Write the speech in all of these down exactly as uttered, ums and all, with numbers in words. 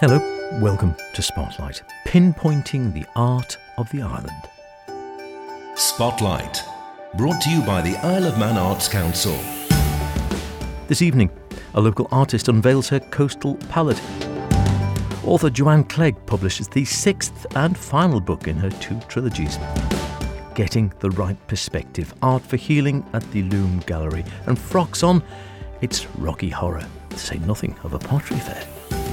Hello, welcome to Spotlight, pinpointing the art of the island. Spotlight, brought to you by the Isle of Man Arts Council. This evening, a local artist unveils her coastal palette. Author Joanne Clegg publishes the sixth and final book in her two trilogies. Getting the right perspective, art for healing at the Loom Gallery. And Frocks on, it's Rocky Horror, to say nothing of a pottery fair.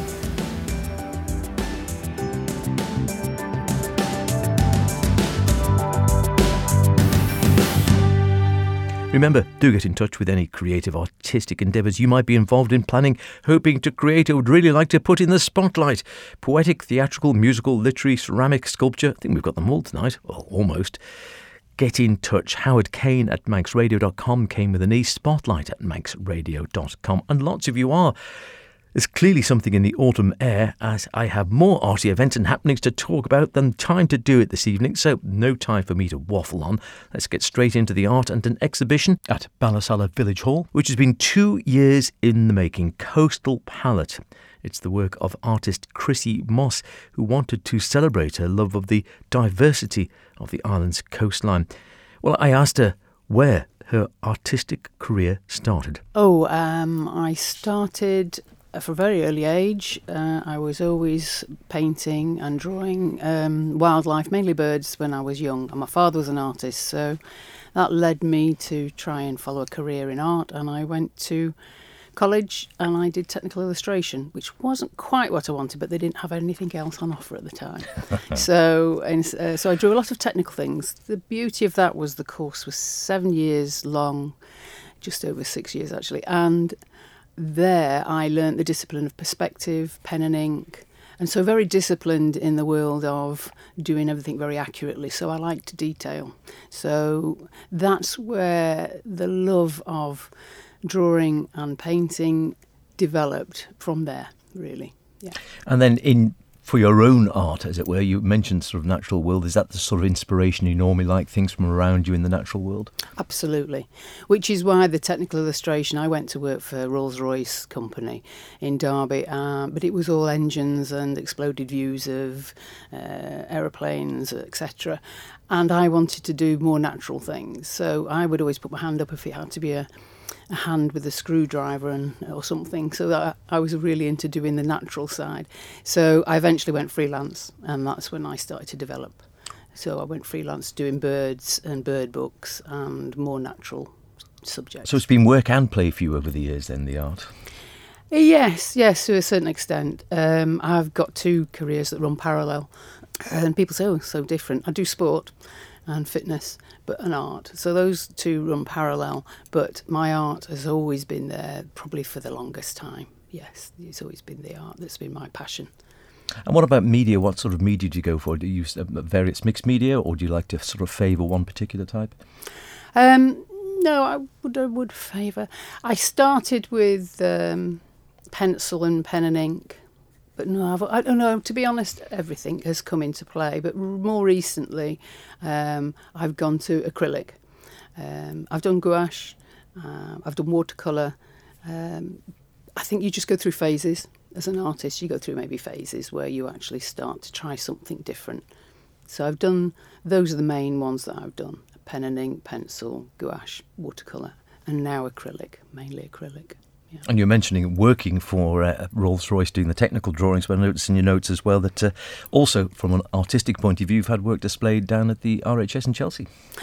Remember, do get in touch with any creative artistic endeavours you might be involved in planning, hoping to create, or would really like to put in the spotlight. Poetic, theatrical, musical, literary, ceramic, sculpture. I think we've got them all tonight. Well, almost. Get in touch. Howard Kane at manx radio dot com, Kane with an E, spotlight at manx radio dot com. And lots of you are. There's clearly something in the autumn air, as I have more arty events and happenings to talk about than time to do it this evening, so no time for me to waffle on. Let's get straight into the art and an exhibition at Ballasalla Village Hall, which has been two years in the making, Coastal Palette. It's the work of artist Chrissy Moss, who wanted to celebrate her love of the diversity of the island's coastline. Well, I asked her where her artistic career started. Oh, um, I started... From a very early age, uh, I was always painting and drawing um, wildlife, mainly birds, when I was young. And my father was an artist, so that led me to try and follow a career in art. And I went to college and I did technical illustration, which wasn't quite what I wanted, but they didn't have anything else on offer at the time. so, and, uh, so I drew a lot of technical things. The beauty of that was the course was seven years long, just over six years actually, and there I learnt the discipline of perspective, pen and ink, and so very disciplined in the world of doing everything very accurately. So I liked detail. So that's where the love of drawing and painting developed from there, really. Yeah. And then in for your own art, as it were, you mentioned sort of natural world. Is that the sort of inspiration you normally like, things from around you in the natural world? Absolutely. Which is why the technical illustration, I went to work for Rolls-Royce company in Derby, uh, but it was all engines and exploded views of uh, aeroplanes, et cetera. And I wanted to do more natural things. So I would always put my hand up if it had to be a a hand with a screwdriver and or something, so that I was really into doing the natural side. So I eventually went freelance, and that's when I started to develop. So I went freelance doing birds and bird books and more natural subjects. So it's been work and play for you over the years then, the art? Yes, yes, to a certain extent. Um, I've got two careers that run parallel, and people say, oh, so different. I do sport and fitness, but an art. So those two run parallel, but my art has always been there, probably for the longest time. Yes, it's always been the art that's been my passion. And what about media? What sort of media do you go for? Do you use various mixed media, or do you like to sort of favour one particular type? Um, no, I would, I would favour... I started with um, pencil and pen and ink, but no, I've, I don't know, to be honest, everything has come into play. But more recently, um, I've gone to acrylic. Um, I've done gouache, uh, I've done watercolour. Um, I think you just go through phases. As an artist, you go through maybe phases where you actually start to try something different. So I've done, those are the main ones that I've done. Pen and ink, pencil, gouache, watercolour, and now acrylic, mainly acrylic. Yeah. And you're mentioning working for uh, Rolls-Royce doing the technical drawings, but I noticed in your notes as well that uh, also from an artistic point of view, you've had work displayed down at the R H S in Chelsea.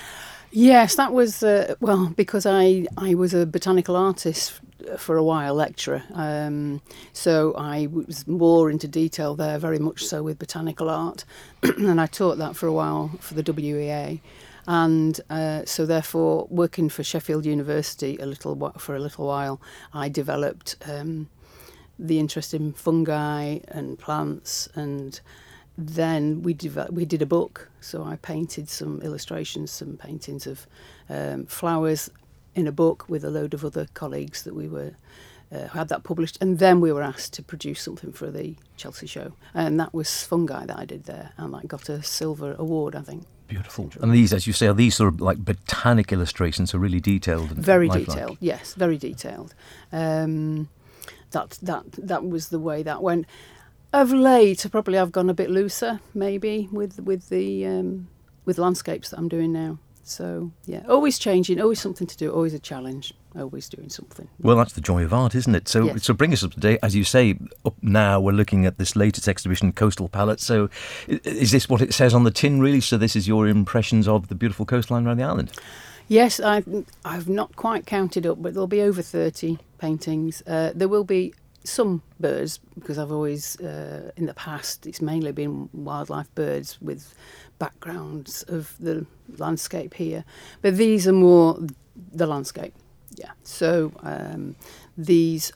Yes, that was, uh, well, because I, I was a botanical artist for a while, lecturer. Um, so I was more into detail there, very much so with botanical art. And I taught that for a while for the W E A. And uh, so therefore, working for Sheffield University a little for a little while, I developed um, the interest in fungi and plants, and then we developed, we did a book. So I painted some illustrations, some paintings of um, flowers in a book with a load of other colleagues that we were uh, had that published, and then we were asked to produce something for the Chelsea show, and that was fungi that I did there, and I got a silver award, I think. Beautiful. And these, as you say, are these sort of like botanic illustrations, are really detailed and very lifelike. Detailed, yes, very detailed. Um, that that that was the way that went. Of late, probably I've gone a bit looser, maybe with with the um, with landscapes that I'm doing now. So yeah, always changing, always something to do, always a challenge, always doing something. Well, that's the joy of art, isn't it? So, Yes. so bring us up to date. As you say, up now we're looking at this latest exhibition, Coastal Palette. So, i- is this what it says on the tin, really? So, this is your impressions of the beautiful coastline around the island? Yes, I, I've not quite counted up, but there'll be over thirty paintings. Uh, there will be some birds, because I've always, uh, in the past, it's mainly been wildlife birds with backgrounds of the landscape here. But these are more the landscape, yeah. So um, these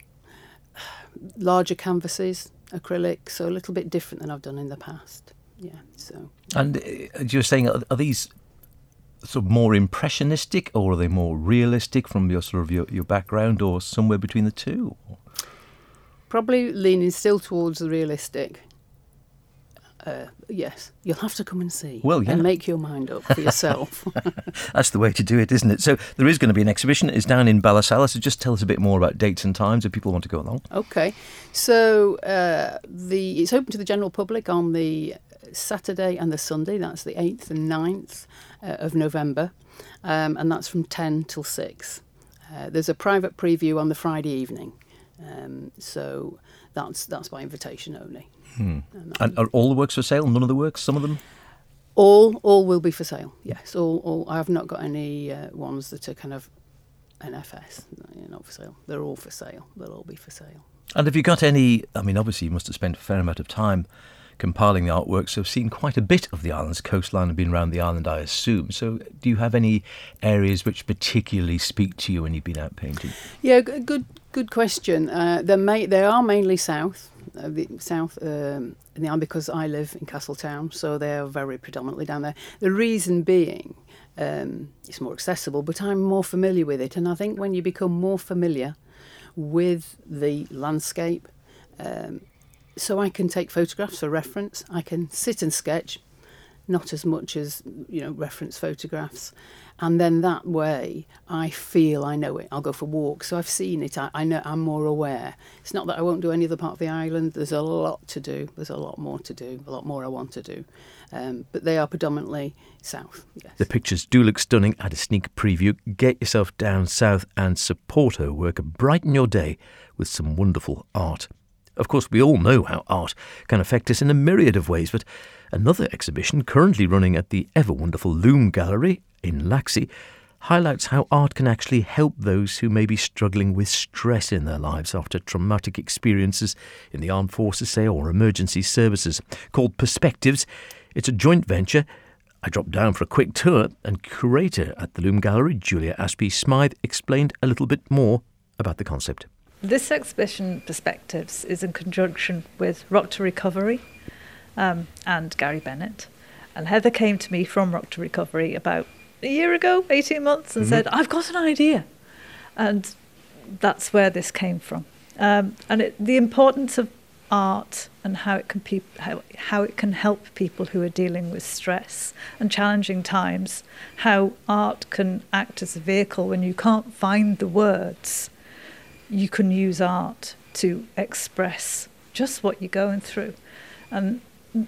larger canvases, acrylic, so a little bit different than I've done in the past, yeah. So. And uh, you're saying, are, are these sort of more impressionistic, or are they more realistic from your sort of your, your background, or somewhere between the two? Probably leaning still towards the realistic. Uh, yes, you'll have to come and see. Well, yeah. And make your mind up for yourself. That's the way to do it, isn't it? So there is going to be an exhibition. It's down in Ballasalla. So just tell us a bit more about dates and times if people want to go along. Okay, so uh, the it's open to the general public on the Saturday and the Sunday. That's the eighth and ninth uh, of November, um, and that's from ten till six. Uh, there's a private preview on the Friday evening, um, so that's that's by invitation only. Hmm. And are all the works for sale? None of the works? Some of them? All all will be for sale. Yes, all all. I have not got any uh, ones that are kind of N F S. They're not for sale. They're all for sale. They'll all be for sale. And have you got any, I mean, obviously you must have spent a fair amount of time compiling the artwork, so I've seen quite a bit of the island's coastline and been around the island, I assume. So do you have any areas which particularly speak to you when you've been out painting? Yeah, g- good good question. Uh, they're ma- they are mainly south, uh, the south um, in the island, because I live in Castletown, so they are very predominantly down there. The reason being, um, it's more accessible, but I'm more familiar with it, and I think when you become more familiar with the landscape, um, so I can take photographs for reference. I can sit and sketch, not as much as, you know, reference photographs. And then that way I feel I know it. I'll go for walks. So I've seen it. I, I know I'm more aware. It's not that I won't do any other part of the island. There's a lot to do. There's a lot more to do, a lot more I want to do. Um, but they are predominantly south, yes. The pictures do look stunning. At a sneak preview, get yourself down south and support her work and brighten your day with some wonderful art. Of course, we all know how art can affect us in a myriad of ways, but another exhibition currently running at the ever-wonderful Loom Gallery in Laxey highlights how art can actually help those who may be struggling with stress in their lives after traumatic experiences in the armed forces, say, or emergency services. Called Perspectives, it's a joint venture. I dropped down for a quick tour, and curator at the Loom Gallery, Julia Aspey-Smythe, explained a little bit more about the concept. This exhibition, Perspectives, is in conjunction with Rock to Recovery um, and Gary Bennett. And Heather came to me from Rock to Recovery about a year ago, eighteen months, and mm-hmm. said, I've got an idea. And that's where this came from. Um, and it, the importance of art and how it can pe- how, how it can help people who are dealing with stress and challenging times, how art can act as a vehicle when you can't find the words. You can use art to express just what you're going through. And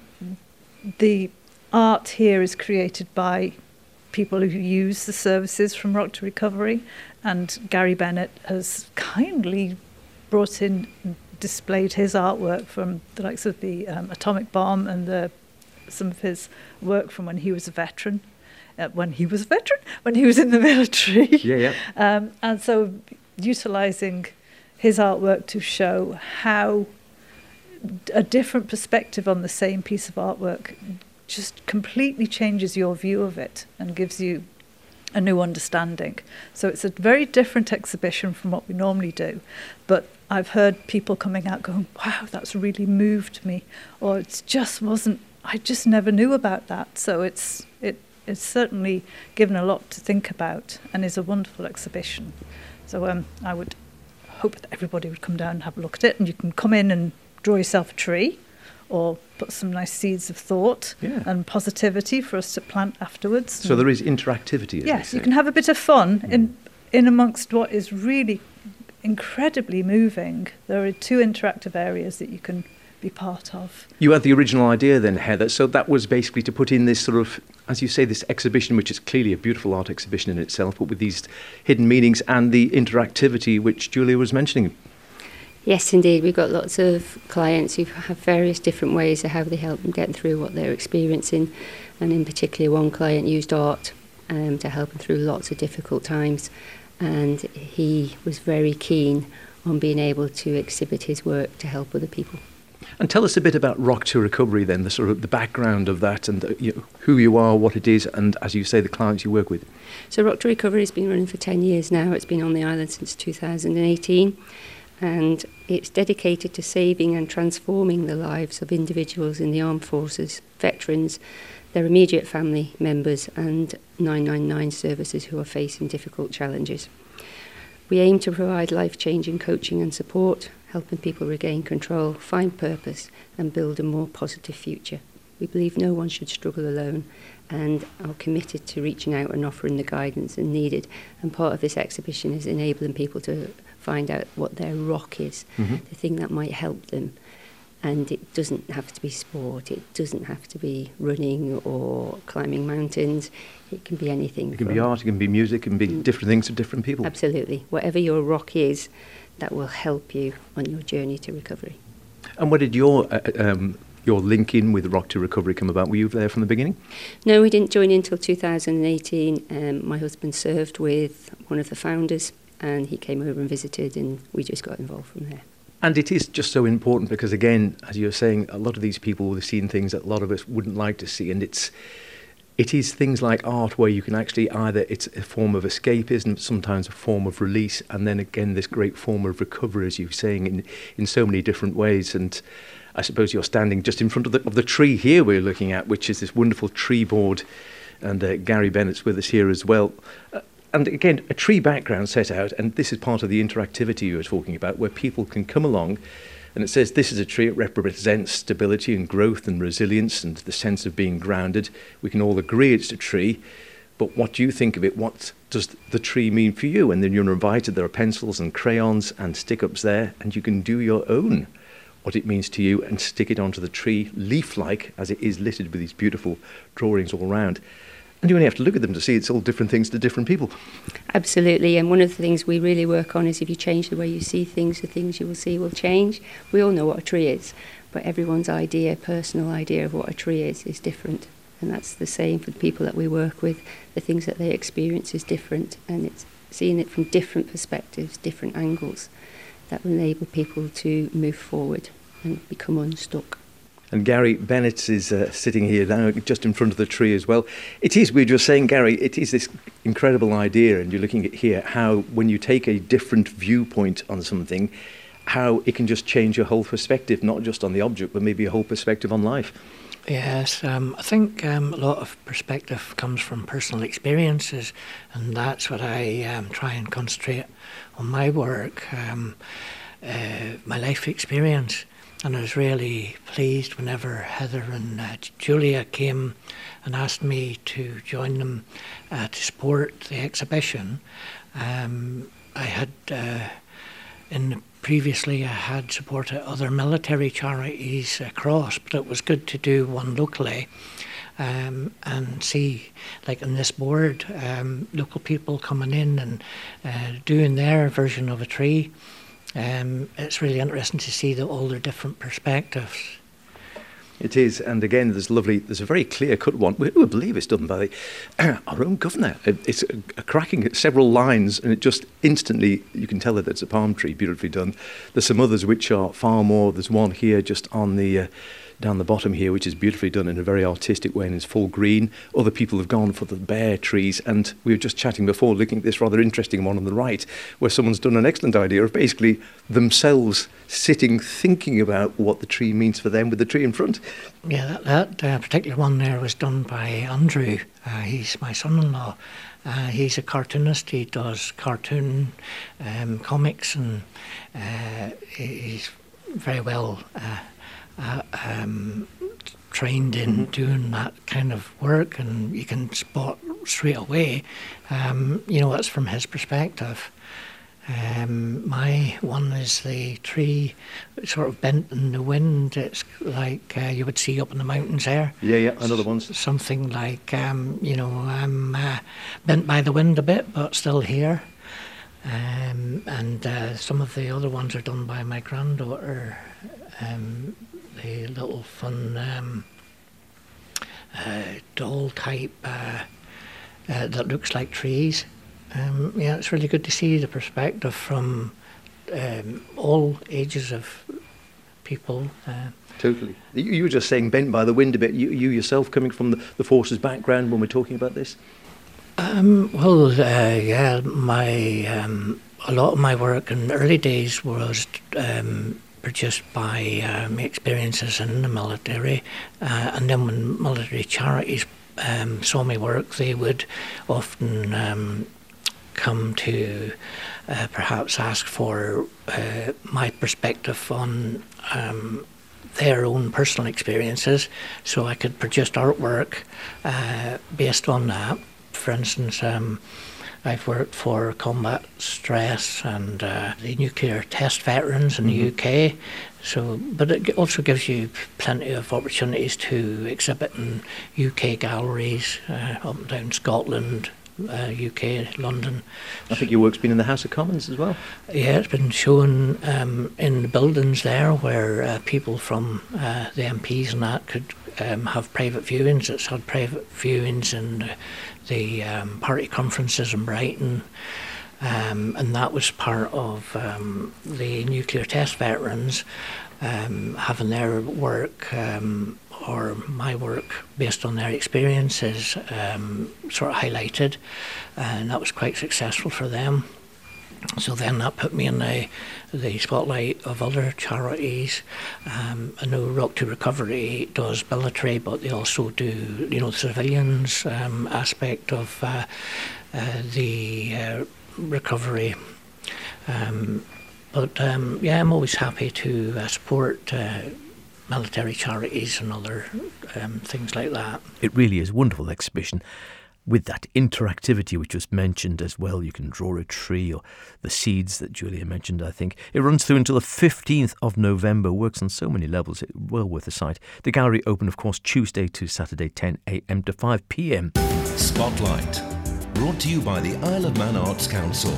the art here is created by people who use the services from Rock to Recovery, and Gary Bennett has kindly brought in and displayed his artwork from the likes of the um, atomic bomb and the, some of his work from when he was a veteran. Uh, when he was a veteran? When he was in the military. Yeah, yeah. um, and so utilising his artwork to show how a different perspective on the same piece of artwork just completely changes your view of it and gives you a new understanding. So it's a very different exhibition from what we normally do. But I've heard people coming out going, wow, that's really moved me. Or it just wasn't, I just never knew about that. So it's it it's certainly given a lot to think about and is a wonderful exhibition. So um, I would hope that everybody would come down and have a look at it, and you can come in and draw yourself a tree or put some nice seeds of thought yeah. and positivity for us to plant afterwards. So there is interactivity, as yes, you you can have a bit of fun mm. in in amongst what is really incredibly moving. There are two interactive areas that you can be part of. You had the original idea then, Heather, so that was basically to put in this sort of, as you say, this exhibition, which is clearly a beautiful art exhibition in itself, but with these hidden meanings and the interactivity which Julia was mentioning. Yes, indeed. We've got lots of clients who have various different ways of how they help them get through what they're experiencing, and in particular one client used art um, to help him through lots of difficult times, and he was very keen on being able to exhibit his work to help other people. And tell us a bit about Rock to Recovery then, the sort of the background of that, and the, you know, who you are, what it is, and as you say, the clients you work with. So Rock to Recovery has been running for ten years now. It's been on the island since two thousand eighteen, and it's dedicated to saving and transforming the lives of individuals in the armed forces, veterans, their immediate family members, and nine nine nine services who are facing difficult challenges. We aim to provide life-changing coaching and support, helping people regain control, find purpose, and build a more positive future. We believe no one should struggle alone, and are committed to reaching out and offering the guidance needed. And part of this exhibition is enabling people to find out what their rock is, mm-hmm. the thing that might help them. And it doesn't have to be sport, it doesn't have to be running or climbing mountains, it can be anything. It can be art, it can be music, it can be different things to different people. Absolutely. Whatever your rock is, that will help you on your journey to recovery. And what did your uh, um, your link in with Rock to Recovery come about? Were you there from the beginning? No, we didn't join in until two thousand eighteen. Um, my husband served with one of the founders, and he came over and visited, and we just got involved from there. And it is just so important because, again, as you're saying, a lot of these people will have seen things that a lot of us wouldn't like to see, and it's it is things like art where you can actually either, it's a form of escapism, sometimes a form of release, and then again this great form of recovery, as you're saying, in, in so many different ways. And I suppose you're standing just in front of the, of the tree here we're looking at, which is this wonderful tree board, and uh, Gary Bennett's with us here as well. Uh, And again, a tree background set out, and this is part of the interactivity you were talking about, where people can come along, and it says this is a tree, it represents stability and growth and resilience and the sense of being grounded. We can all agree it's a tree, but what do you think of it? What does the tree mean for you? And then you're invited, there are pencils and crayons and stick-ups there, and you can do your own what it means to you and stick it onto the tree, leaf-like, as it is littered with these beautiful drawings all around. And you only have to look at them to see it's all different things to different people. Absolutely, and one of the things we really work on is if you change the way you see things, the things you will see will change. We all know what a tree is, but everyone's idea, personal idea of what a tree is, is different. And that's the same for the people that we work with. The things that they experience is different, and it's seeing it from different perspectives, different angles, that will enable people to move forward and become unstuck. And Gary Bennett is uh, sitting here now, just in front of the tree as well. It is, we were just saying, Gary, it is this incredible idea, and you're looking at here, how when you take a different viewpoint on something, how it can just change your whole perspective, not just on the object, but maybe a whole perspective on life. Yes, um, I think um, a lot of perspective comes from personal experiences, and that's what I um, try and concentrate on my work, um, uh, my life experience. And I was really pleased whenever Heather and uh, Julia came and asked me to join them uh, to support the exhibition. Um, I had, uh, in previously I had supported other military charities across, but it was good to do one locally um, and see, like in this board, um, local people coming in and uh, doing their version of a tree. Um, it's really interesting to see the, all their different perspectives. It is, and again, there's lovely. There's a very clear-cut one. We would believe it's done by uh, our own governor. It's a, a cracking several lines, and it just instantly you can tell that it's a palm tree, beautifully done. There's some others which are far more. There's one here just on the. Uh, down the bottom here, which is beautifully done in a very artistic way and is full green. Other people have gone for the bare trees, and we were just chatting before, looking at this rather interesting one on the right, where someone's done an excellent idea of basically themselves sitting, thinking about what the tree means for them with the tree in front. Yeah, that, that uh, particular one there was done by Andrew. Uh, he's my son-in-law. Uh, he's a cartoonist. He does cartoon um, comics, and uh, he's very well uh, Uh, um, trained in mm-hmm. doing that kind of work, and you can spot straight away, um, you know, that's from his perspective. Um, my one is the tree sort of bent in the wind. It's like uh, you would see up in the mountains there. Yeah, yeah, another one's something like, um, you know, um, uh, bent by the wind a bit, but still here. Um, and uh, some of the other ones are done by my granddaughter. Um, the little fun um, uh, doll type uh, uh, that looks like trees. Um, yeah, it's really good to see the perspective from um, all ages of people. Uh, Totally. You, you were just saying bent by the wind a bit. You, you yourself coming from the, the forces background when we're talking about this? Um, well, uh, yeah, my um, a lot of my work in the early days was um, produced by uh, my experiences in the military, uh, and then when military charities um, saw my work, they would often um, come to uh, perhaps ask for uh, my perspective on um, their own personal experiences, so I could produce artwork uh, based on that. For instance, um, I've worked for combat stress and uh, the nuclear test veterans in mm-hmm. the U K. So, but it also gives you plenty of opportunities to exhibit in U K galleries, uh, up and down Scotland, uh, U K, London. I think your work's been in the House of Commons as well. Yeah, it's been shown um, in the buildings there where uh, people from uh, the M Ps and that could um, have private viewings. It's had private viewings in uh, the um, party conferences in Brighton. Um, and that was part of um, the nuclear test veterans um, having their work um, or my work based on their experiences um, sort of highlighted, and that was quite successful for them. So then that put me in the, the spotlight of other charities. Um, I know Rock to Recovery does military, but they also do, you know, civilians um, aspect of uh, uh, the uh, recovery. Um, but um, yeah, I'm always happy to uh, support uh, military charities and other um, things like that. It really is a wonderful exhibition with that interactivity which was mentioned as well. You can draw a tree or the seeds that Julia mentioned, I think. It runs through until the fifteenth of November, works on so many levels, it's well worth a sight. The gallery open, of course, Tuesday to Saturday, ten a.m. to five p.m. Spotlight, brought to you by the Isle of Man Arts Council.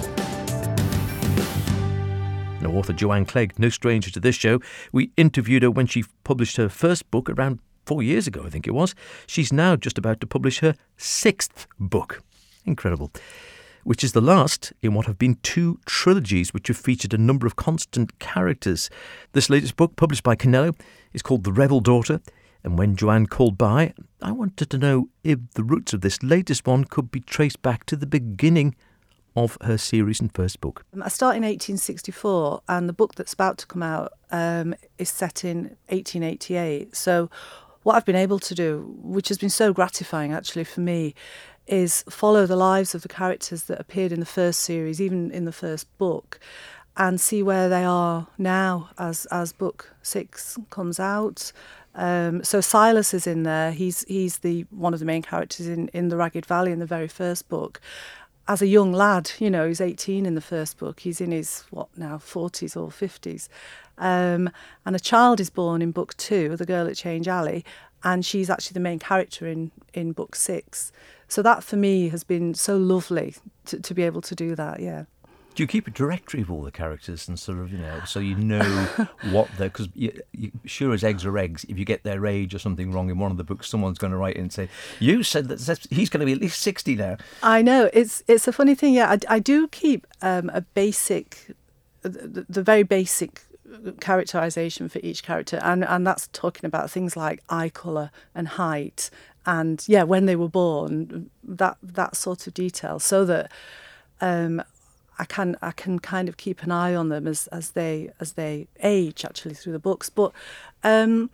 Now, author Joanne Clegg, no stranger to this show. We interviewed her when she published her first book around four years ago, I think it was. She's now just about to publish her sixth book. Incredible. Which is the last in what have been two trilogies which have featured a number of constant characters. This latest book, published by Canello, is called The Rebel Daughter. And when Joanne called by, I wanted to know if the roots of this latest one could be traced back to the beginning of her series and first book. I start in eighteen sixty-four, and the book that's about to come out um, is set in eighteen eighty-eight. So what I've been able to do, which has been so gratifying actually for me, is follow the lives of the characters that appeared in the first series, even in the first book, and see where they are now as as book six comes out. Um, so Silas is in there. He's he's the one of the main characters in, in the Ragged Valley in the very first book. As a young lad, you know, he's eighteen in the first book. He's in his, what now, forties or fifties. Um, and a child is born in book two, the girl at Change Alley, and she's actually the main character in, in book six. So that for me has been so lovely to, to be able to do that, yeah. Do you keep a directory of all the characters and sort of, you know, so you know what they're, because you, you, sure as eggs are eggs, if you get their age or something wrong in one of the books, someone's going to write in and say, you said that he's going to be at least sixty now. I know, it's it's a funny thing, yeah. I, I do keep um, a basic, the, the very basic characterisation for each character, and, and that's talking about things like eye colour and height and, yeah, when they were born, that that sort of detail, so that Um, I can I can kind of keep an eye on them as, as they as they age actually through the books, but um,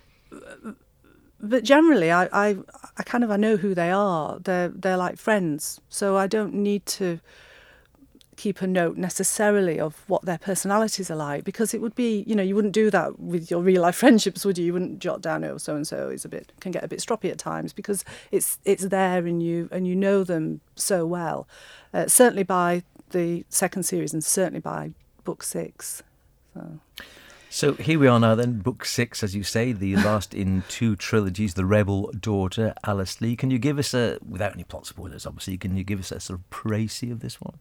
but generally I, I I kind of I know who they are. They're they're like friends, so I don't need to keep a note necessarily of what their personalities are like, because it would be, you know, you wouldn't do that with your real life friendships, would you? You wouldn't jot down, oh, so and so is a bit can get a bit stroppy at times, because it's it's there and you and you know them so well. Uh, certainly by the second series and certainly by book six. So. So here we are now then, book six, as you say, the last in two trilogies, The Rebel Daughter, Alice Lee. Can you give us a, without any plot spoilers obviously, can you give us a sort of précis of this one?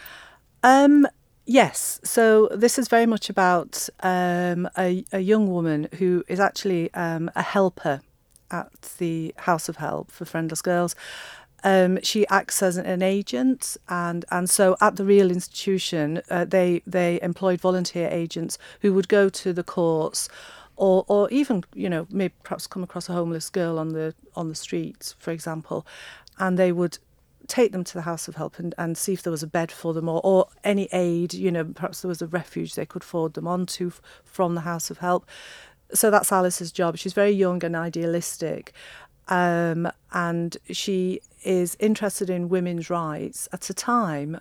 Um, yes, so this is very much about um, a, a young woman who is actually um, a helper at the House of Help for Friendless Girls. Um, she acts as an agent, and, and so at the real institution, uh, they they employed volunteer agents who would go to the courts, or or even you know maybe perhaps come across a homeless girl on the on the streets, for example, and they would take them to the House of Help and, and see if there was a bed for them, or, or any aid, you know, perhaps there was a refuge they could forward them on to f- from the House of Help. So that's Alice's job. She's very young and idealistic. Um, and she is interested in women's rights at a time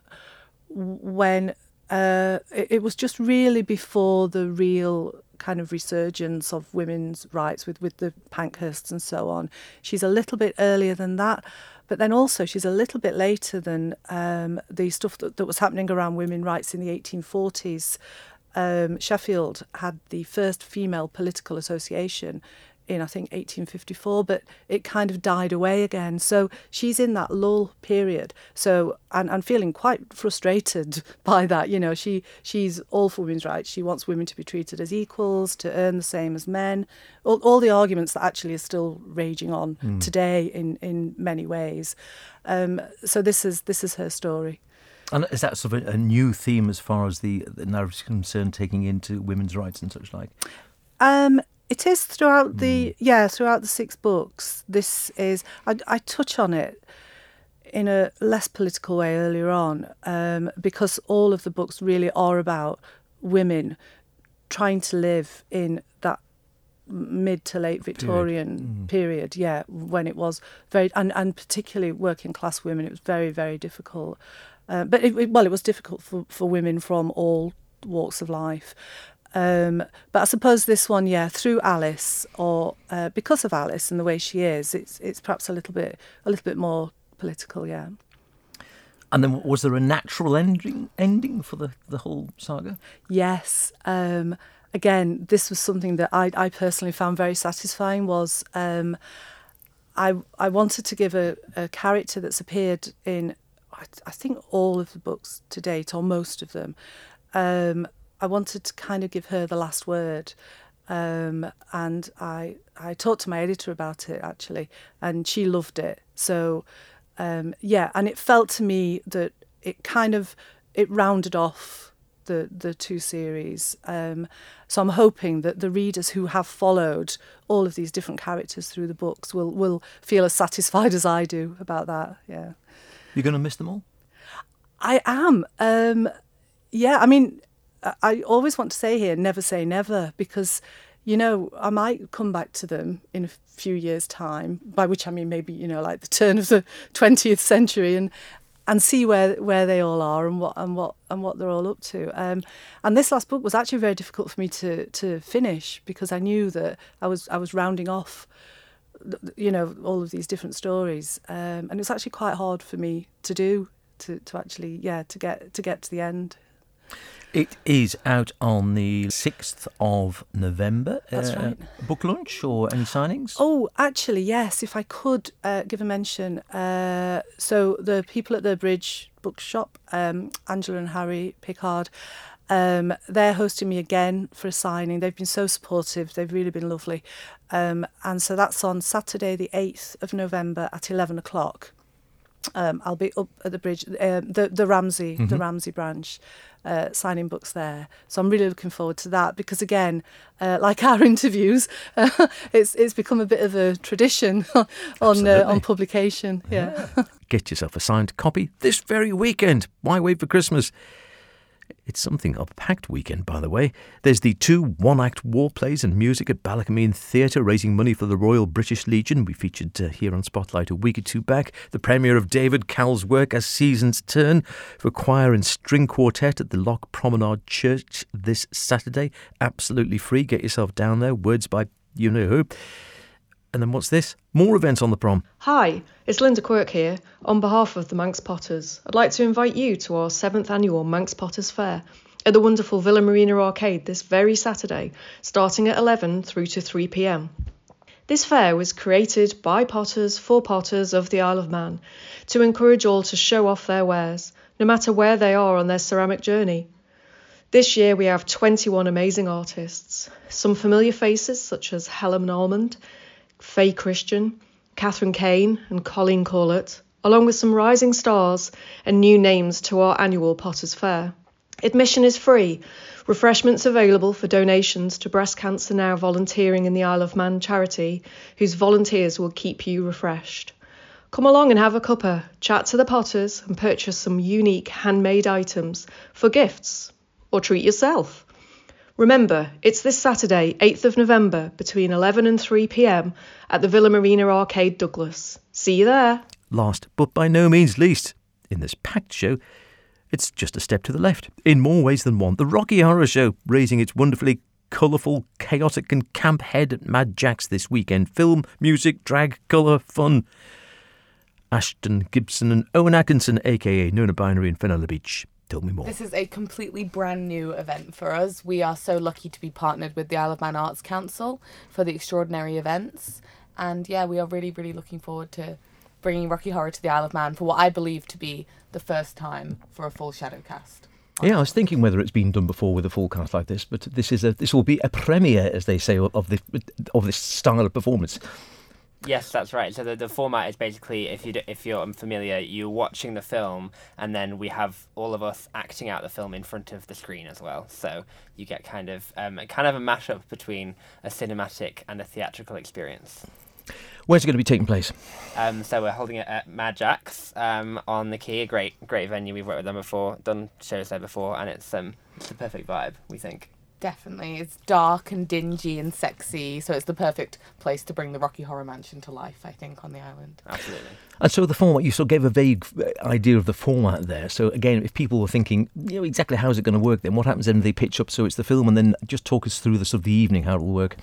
when uh, it, it was just really before the real kind of resurgence of women's rights with, with the Pankhursts and so on. She's a little bit earlier than that, but then also she's a little bit later than um, the stuff that, that was happening around women's rights in the eighteen forties. Um, Sheffield had the first female political association in, I think, eighteen fifty-four, but it kind of died away again. So she's in that lull period. So, and, and feeling quite frustrated by that. You know, she she's all for women's rights. She wants women to be treated as equals, to earn the same as men. All, all the arguments that actually are still raging on mm. today in, in many ways. Um, so this is this is her story. And is that sort of a, a new theme as far as the, the narrative is concerned, taking into women's rights and such like? Um, it is throughout the mm. yeah throughout the six books. This is I, I touch on it in a less political way earlier on, um, because all of the books really are about women trying to live in that mid to late Victorian period, mm. period yeah, when it was very and, and particularly working class women, it was very very difficult. Uh, but it, it, well, it was difficult for, for women from all walks of life. Um, but I suppose this one, yeah, through Alice, or uh, because of Alice and the way she is, it's it's perhaps a little bit a little bit more political, yeah. And then, was there a natural ending ending for the, the whole saga? Yes. Um, again, this was something that I I personally found very satisfying. Was um, I I wanted to give a, a character that's appeared in, I think, all of the books to date, or most of them. Um, I wanted to kind of give her the last word. Um, and I I talked to my editor about it, actually, and she loved it. So, um, yeah, and it felt to me that it kind of, it rounded off the, the two series. Um, so I'm hoping that the readers who have followed all of these different characters through the books will, will feel as satisfied as I do about that, yeah. You're going to miss them all? I am. Um, yeah, I mean, I always want to say here, never say never, because, you know, I might come back to them in a few years' time, by which I mean maybe, you know, like the turn of the twentieth century, and and see where where they all are and what and what and what they're all up to. Um, and this last book was actually very difficult for me to to finish, because I knew that I was I was rounding off, you know, all of these different stories, um, and it was actually quite hard for me to do to, to actually yeah to get to get to the end. It is out on the sixth of November. That's uh, right. Book launch or any signings? Oh, actually, yes. If I could uh, give a mention. Uh, so the people at the Bridge Bookshop, um, Angela and Harry Pickard, um, they're hosting me again for a signing. They've been so supportive. They've really been lovely. Um, and so that's on Saturday, the eighth of November at eleven o'clock. Um, I'll be up at the Bridge, uh, the the Ramsey, mm-hmm. the Ramsey branch, uh, signing books there. So I'm really looking forward to that, because again, uh, like our interviews, uh, it's it's become a bit of a tradition on uh, on publication. Yeah. yeah. Get yourself a signed copy this very weekend. Why wait for Christmas? It's something of a packed weekend, by the way. There's the two one-act war plays and music at Ballacomene Theatre, raising money for the Royal British Legion. We featured uh, here on Spotlight a week or two back. The premiere of David Cowell's work As Seasons Turn for choir and string quartet at the Loch Promenade Church this Saturday. Absolutely free. Get yourself down there. Words by you know who. And then what's this? More events on the prom. Hi, it's Linda Quirk here. On behalf of the Manx Potters, I'd like to invite you to our seventh annual Manx Potters Fair at the wonderful Villa Marina Arcade this very Saturday, starting at eleven through to three p m. This fair was created by potters for potters of the Isle of Man to encourage all to show off their wares, no matter where they are on their ceramic journey. This year we have twenty-one amazing artists, some familiar faces such as Helen Almond, Faye Christian, Catherine Kane and Colleen Corlett, along with some rising stars and new names to our annual Potters Fair. Admission is free, refreshments available for donations to Breast Cancer Now volunteering in the Isle of Man charity, whose volunteers will keep you refreshed. Come along and have a cuppa, chat to the potters and purchase some unique handmade items for gifts, or treat yourself. Remember, it's this Saturday, eighth of November, between eleven and three p m at the Villa Marina Arcade, Douglas. See you there. Last, but by no means least, in this packed show, it's just a step to the left. In more ways than one, the Rocky Horror Show, raising its wonderfully colourful, chaotic and camp head at Mad Jack's this weekend. Film, music, drag, colour, fun. Ashton Gibson and Owen Atkinson, aka Nona Binary and Fenella Beach. Tell me more. This is a completely brand new event for us. We are so lucky to be partnered with the Isle of Man Arts Council for the extraordinary events. And yeah, we are really, really looking forward to bringing Rocky Horror to the Isle of Man for what I believe to be the first time for a full shadow cast. Yeah, I was thinking whether it's been done before with a full cast like this, but this is a this will be a premiere, as they say, of this of this style of performance. Yes, that's right. So the, the format is basically, if you if you're unfamiliar, you're watching the film, and then we have all of us acting out the film in front of the screen as well. So you get kind of um, kind of a mashup between a cinematic and a theatrical experience. Where's it going to be taking place? Um, so we're holding it at Mad Jack's um, on the Quay, a great great venue. We've worked with them before, done shows there before, and it's um it's the perfect vibe, we think. Definitely. It's dark and dingy and sexy, so it's the perfect place to bring the Rocky Horror Mansion to life, I think, on the island. Absolutely. And so the format, you sort of gave a vague idea of the format there. So again, if people were thinking, you know, exactly how's it going to work then, what happens then they pitch up, so it's the film, and then just talk us through the sort of the evening, how it will work.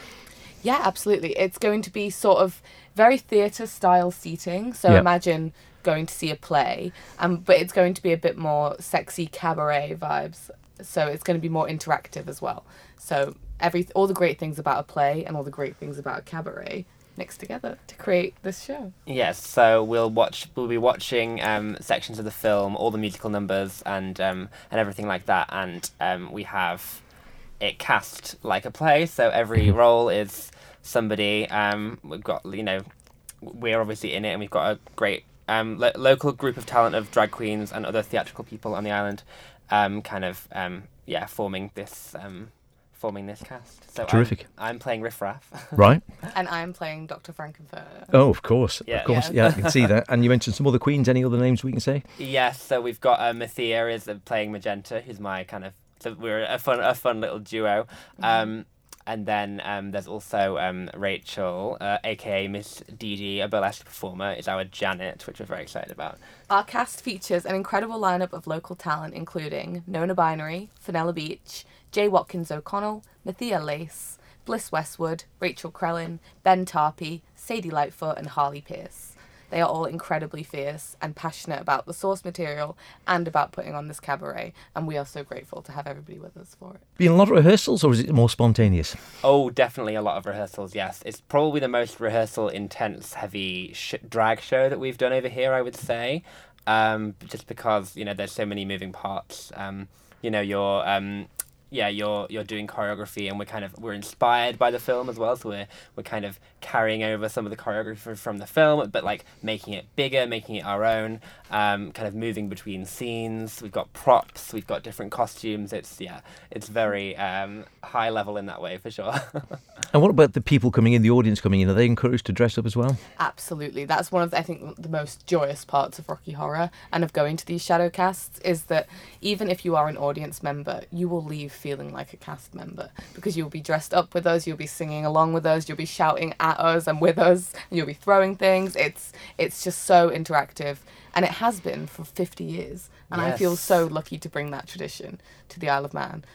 Yeah, absolutely. It's going to be sort of very theatre-style seating, so yeah. imagine going to see a play, um, but it's going to be a bit more sexy cabaret vibes. So it's going to be more interactive as well. So every all the great things about a play and all the great things about a cabaret mixed together to create this show. Yes, so we'll watch. We'll be watching um, sections of the film, all the musical numbers, and um, and everything like that. And um, we have it cast like a play. So every role is somebody. Um, we've got you know, we're obviously in it, and we've got a great um, lo- local group of talent of drag queens and other theatrical people on the island. Um, kind of, um, yeah, forming this, um, forming this cast. So terrific. I'm, I'm playing Riff Raff. Right. And I'm playing Doctor Frankenfurter. Oh, of course, yeah. of course, yeah. yeah, I can see that. And you mentioned some other queens. Any other names we can say? Yes. So we've got uh, Mathia is playing Magenta, who's my kind of. So we're a fun, a fun little duo. Mm-hmm. Um, and then um, there's also um, Rachel, uh, aka Miss Dee, a burlesque performer, is our Janet, which we're very excited about. Our cast features an incredible lineup of local talent, including Nona Binary, Fenella Beach, Jay Watkins O'Connell, Mathia Lace, Bliss Westwood, Rachel Crellin, Ben Tarpey, Sadie Lightfoot, and Harley Pierce. They are all incredibly fierce and passionate about the source material and about putting on this cabaret, and we are so grateful to have everybody with us for it. Been a lot of rehearsals, or is it more spontaneous? Oh, definitely a lot of rehearsals, yes. It's probably the most rehearsal intense, heavy sh- drag show that we've done over here, I would say, um, just because, you know, there's so many moving parts. Um, you know, you're... Um, yeah, you're you're doing choreography, and we're kind of we're inspired by the film as well. So we're we're kind of carrying over some of the choreography from the film, but like making it bigger, making it our own. Um, kind of moving between scenes. We've got props. We've got different costumes. It's yeah, it's very um, high level in that way for sure. And what about the people coming in, the audience coming in? Are they encouraged to dress up as well? Absolutely. That's one of, the, I think, the most joyous parts of Rocky Horror and of going to these shadow casts is that even if you are an audience member, you will leave feeling like a cast member because you'll be dressed up with us, you'll be singing along with us, you'll be shouting at us and with us, and you'll be throwing things. It's it's just so interactive, and it has been for fifty years, and yes. I feel so lucky to bring that tradition to the Isle of Man.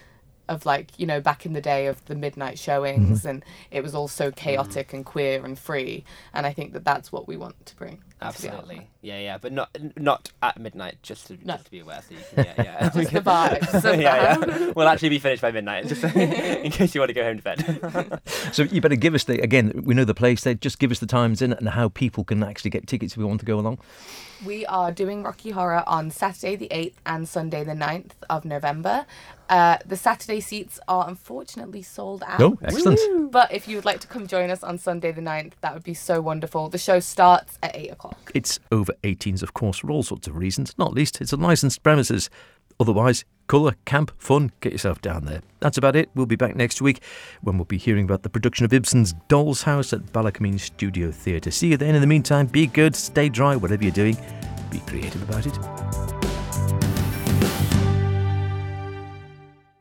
of like, you know, back in the day of the midnight showings, Mm-hmm. and it was all so chaotic and queer and free. And I think that that's what we want to bring. Absolutely. Yeah, yeah, but not not at midnight, just to, No. just to be aware. So you can, yeah, yeah. Just the vibes of yeah, that. yeah. We'll actually be finished by midnight, just in case you want to go home to bed. So you better give us the, again, we know the place there, just give us the times in and how people can actually get tickets if we want to go along. We are doing Rocky Horror on Saturday the eighth and Sunday the ninth of November. Uh, the Saturday seats are unfortunately sold out. Oh, excellent. But if you would like to come join us on Sunday the ninth, that would be so wonderful. The show starts at eight o'clock. It's over eighteens, of course, for all sorts of reasons. Not least, it's a licensed premises. Otherwise, colour, camp, fun, get yourself down there. That's about it. We'll be back next week when we'll be hearing about the production of Ibsen's Doll's House at Ballacameen Studio Theatre. See you then. In the meantime, be good, stay dry, whatever you're doing. Be creative about it.